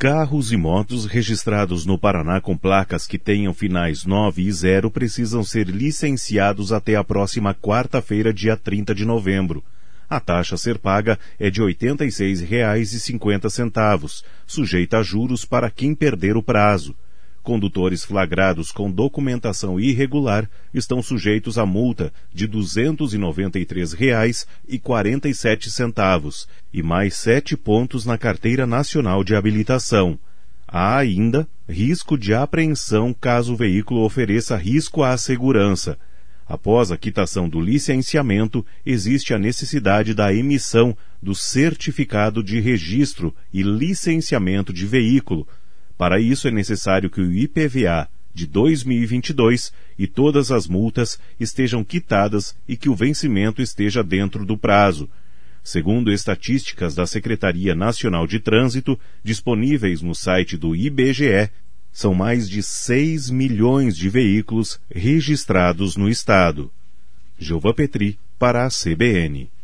Carros e motos registrados no Paraná com placas que tenham finais 9 e 0 precisam ser licenciados até a próxima quarta-feira, dia 30 de novembro. A taxa a ser paga é de R$ 86,50, sujeita a juros para quem perder o prazo. Condutores flagrados com documentação irregular estão sujeitos a multa de R$ 293,47 e mais 7 pontos na Carteira Nacional de Habilitação. Há ainda risco de apreensão caso o veículo ofereça risco à segurança. Após a quitação do licenciamento, existe a necessidade da emissão do certificado de registro e licenciamento de veículo. Para isso é necessário que o IPVA de 2022 e todas as multas estejam quitadas e que o vencimento esteja dentro do prazo. Segundo estatísticas da Secretaria Nacional de Trânsito, disponíveis no site do IBGE, são mais de 6 milhões de veículos registrados no estado. Gilvan Petri, para a CBN.